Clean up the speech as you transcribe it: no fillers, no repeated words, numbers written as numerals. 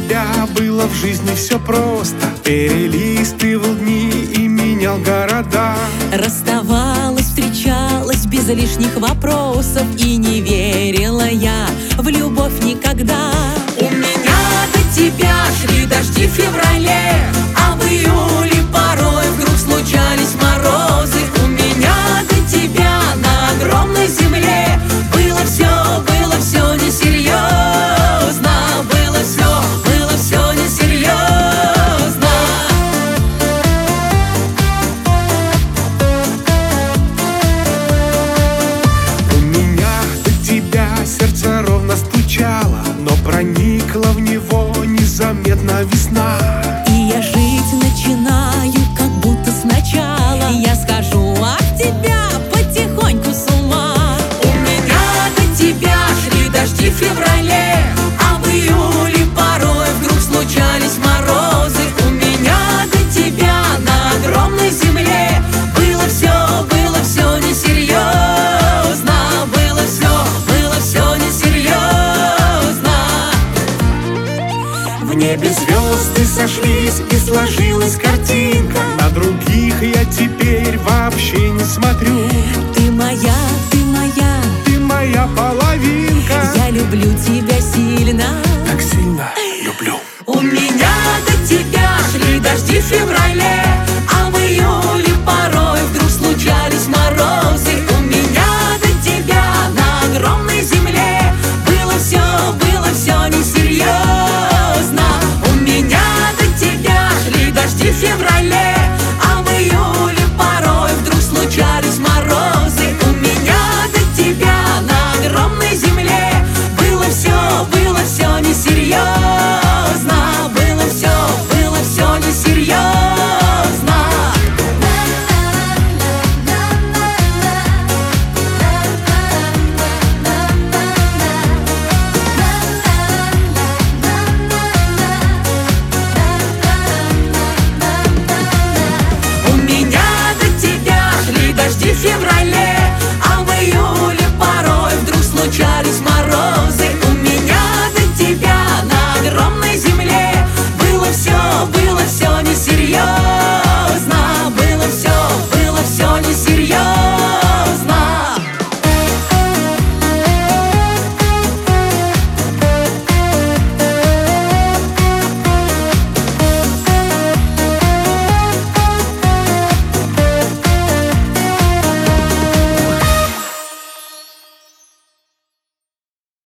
тебя было в жизни все просто. Перелистывал дни и менял города. Расставалась, встречалась без лишних вопросов. И не верила я в любовь никогда. У меня до тебя шли дожди в феврале, а в июле порой вдруг случались морозы. У меня до тебя на огромной земле было все несерьезно. Было все несерьезно. У меня до тебя сердце ровно стучало, но проникла в него незаметно весна. И я жить начинаю, как будто сначала. Я схожу от тебя потихоньку с ума. У меня до тебя шли дожди в феврале, а в июле порой вдруг случались морозы. У меня до тебя на огромной земле было все несерьезно. Было все несерьезно. В небе звезды сошлись и сложилась картинка. На других я теперь вообще не смотрю. Ты моя Ты моя половинка. я люблю тебя сильно.